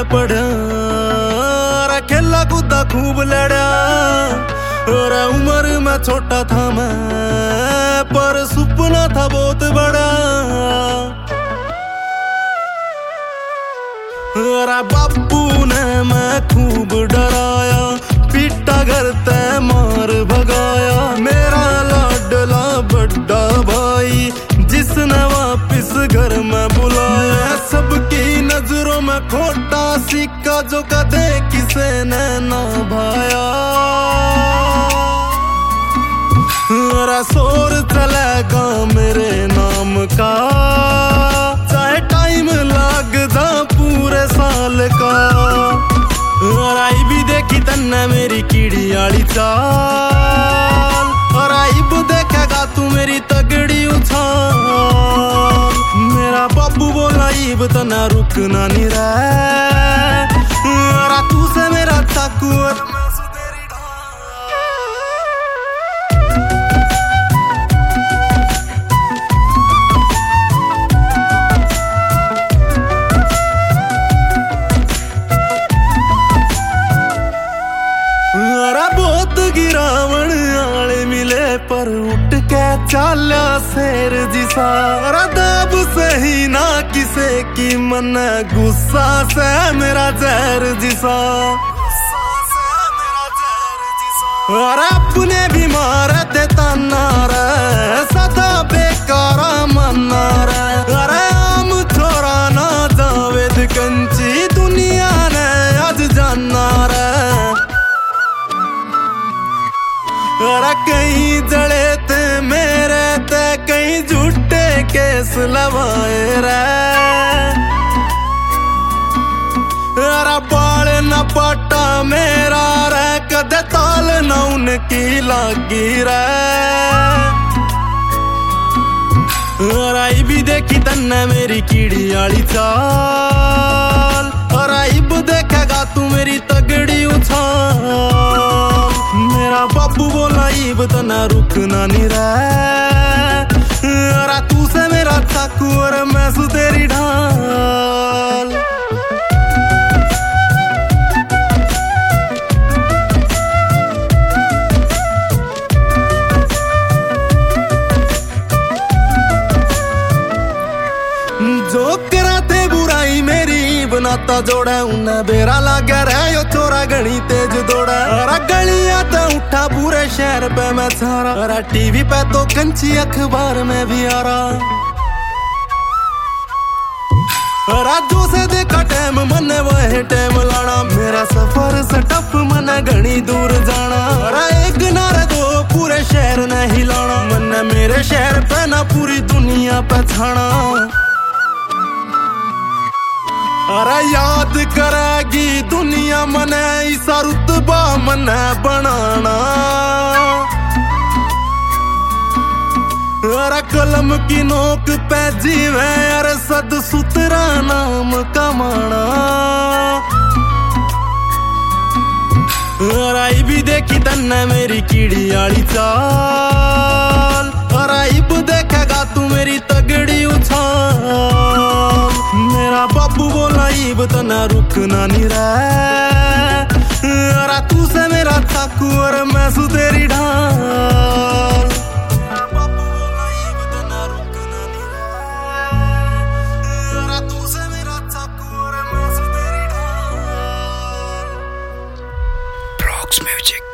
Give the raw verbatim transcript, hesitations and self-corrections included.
मैं पढ़ा, खेला कूदा खूब लड़ा। और उम्र में छोटा था मैं, पर सपना था बहुत बड़ा। अरे बापू ने मैं खूब डराया, पीटा घर ते मार भगाया। मेरा लाडला बड़ा भाई जिसने वापिस घर में बुलाया। सबकी नजरों में खोटा सिक्का जो कदे किसे ने ना भाया। अरे शोर चलेगा मेरे नाम का, चाहे टाइम लग जा पूरे साल का। और आई भी देखी तन्ने मेरी कीड़ी आड़ी चाल, और आई भी देखेगा तू मेरी तगड़ी उछाल। मेरा बाबू बोला इब तना रुकना नहीं रहा, और तू से मेरा चाकू और बहुत गिरावण आले मिले, पर उठ के चाल्या शेर जिसा। दाब से ही ना किसे की मन, गुस्सा से मेरा जहर जिसा। और अपने भी मारे थे ताना रे, सदा बेकारा मना रे। अरे आम छोरा ना जावेद कंची, दुनिया ने आज जाना रे। अरे कहीं जड़े थे मेरे ते, कहीं झूठे केस लवाए रे। अरे बाल न पाटा मेरा रे, कदे ताल न उनकी लागी रे। और आई भी देखी तन्ने मेरी कीड़ी आड़ी चाल, और आई भी देखेगा तू मेरी तगड़ी उछाल। मेरा बाबू बोला इब तना रुकना नहीं रहा, और तू से मेरा चाकू और मैं सु तेरी ढाल। जो कराते बुराई मेरी बनाता जोड़ा, उन्हें बेरा लागे रहे यो चोरा गणी तेज दौड़ा। अरे गलियां तो उठा पूरे शहर पे मैं सारा, अरे टीवी पे तो कंची अखबार में भी आ रहा। अरे जो से देखा टाइम मने वह टाइम लाना, मेरा सफर से टफ मने घनी दूर जाना। अरे एक नारे दो पूरे शहर ने हिलाना, मने मेरे शहर पे ना पूरी दुनिया पे छाना। अरे याद करेगी दुनिया मने ऐसा रुतबा मने बनाना। अरे कलम की नोक पे जीवे, अरे सद सुतरा नाम कमाना। अरे आई भी देखी तन्ने मेरी कीड़ी आड़ी चाल, और आई भी देखेगा तू मेरी तगड़ी उछाल। मेरा बाबू बोला इब तना रुकना नहीं रहा, और तू से मेरा चाकू और मैं सु तेरी ढाल। बाबू बोला इब तना रुकना नहीं रहा, और तू से मेरा चाकू और मैं सु तेरी ढाल। Prox Music।